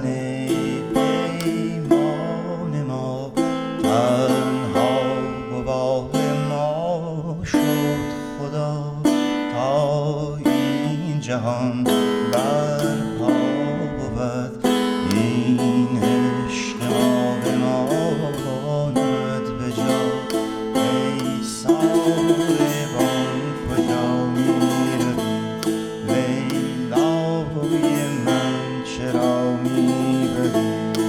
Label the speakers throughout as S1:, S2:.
S1: بستن پیمان ما تنها گواه ما شد خدا تا این جهان برپا بود این عشق ما بماند به جا ای ساربان کجا میروی لیلای من چرا میبری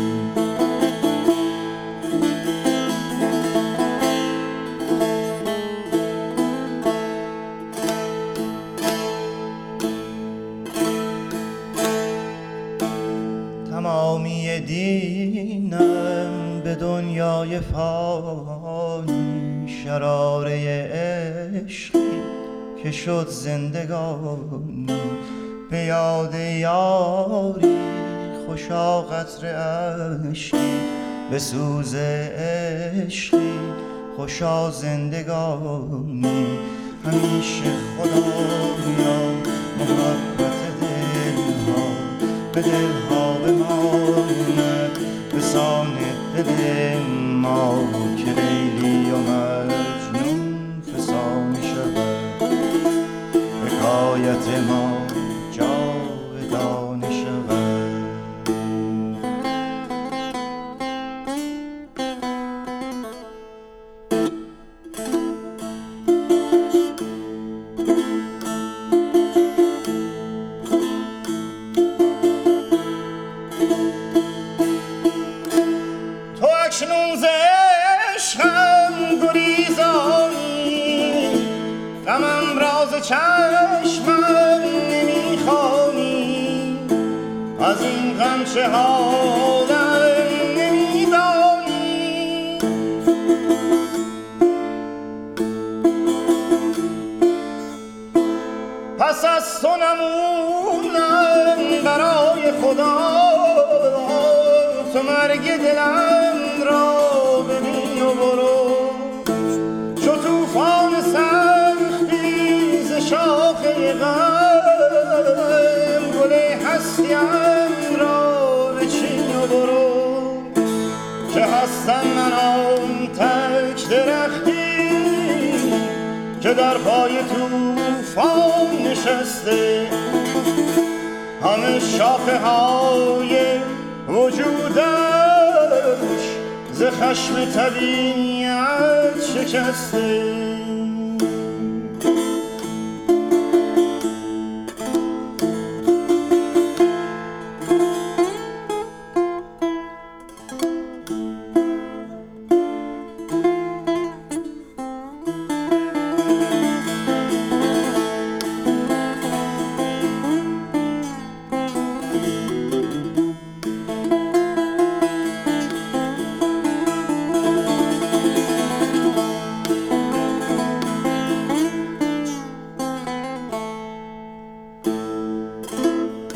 S1: تمامی دینم به دنیای فانی شراره عشقی که شد زندگانی به یاد یاری خوشا قطره عشقی به سوز عشقی خوشا زندگانی همیشه خدایا محبت دلها به دلها بماند به سان دل ما که لیلی و مجنون فسانه شود حکایت ما جاودانه شود تو اکنون ز عشقم گریزانی غمم راز چشمم نمیخوانی از این غم چه حالم نمیدانی پس از تو نمونم برای خدا تو مرگ دلم را ببین و برو چو توفان سختی ز شاخه غم گل هستیم را بچین و برو که هستم من آن تک درختی که در پای توفان نشسته همه شاخه های وجودش ز خشم طبیعت شکسته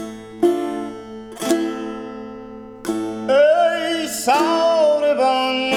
S1: ای ساربان